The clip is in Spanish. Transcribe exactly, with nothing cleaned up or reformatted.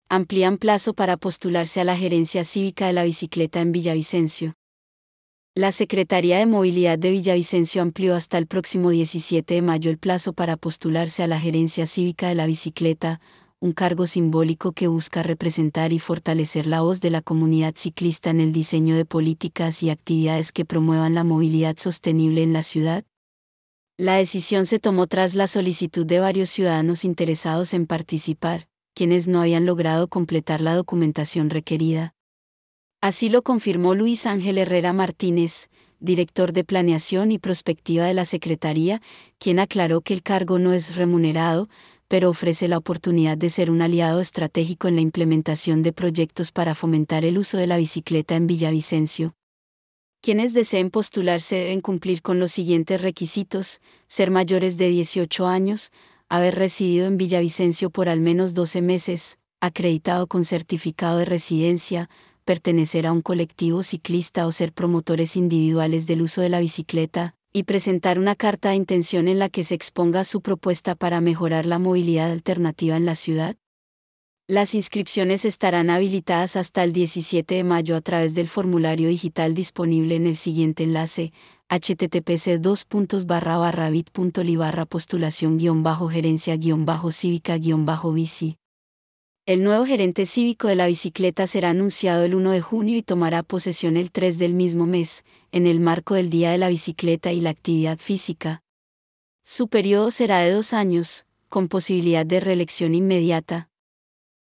Amplían plazo para postularse a la gerencia cívica de la bicicleta en Villavicencio. La Secretaría de Movilidad de Villavicencio amplió hasta el próximo diecisiete de mayo el plazo para postularse a la gerencia cívica de la bicicleta, un cargo simbólico que busca representar y fortalecer la voz de la comunidad ciclista en el diseño de políticas y actividades que promuevan la movilidad sostenible en la ciudad. La decisión se tomó tras la solicitud de varios ciudadanos interesados en participar, quienes no habían logrado completar la documentación requerida. Así lo confirmó Luis Ángel Herrera Martínez, director de Planeación y Prospectiva de la Secretaría, quien aclaró que el cargo no es remunerado, pero ofrece la oportunidad de ser un aliado estratégico en la implementación de proyectos para fomentar el uso de la bicicleta en Villavicencio. Quienes deseen postularse deben cumplir con los siguientes requisitos: ser mayores de dieciocho años, haber residido en Villavicencio por al menos doce meses, acreditado con certificado de residencia, pertenecer a un colectivo ciclista o ser promotores individuales del uso de la bicicleta, y presentar una carta de intención en la que se exponga su propuesta para mejorar la movilidad alternativa en la ciudad. Las inscripciones estarán habilitadas hasta el diecisiete de mayo a través del formulario digital disponible en el siguiente enlace: h t t p c dos puntos barra barra bit punto l y barra postulación guión bajo gerencia guión bajo cívica guión bajo bici. El nuevo gerente cívico de la bicicleta será anunciado el uno de junio y tomará posesión el tres del mismo mes, en el marco del Día de la Bicicleta y la Actividad Física. Su periodo será de dos años, con posibilidad de reelección inmediata.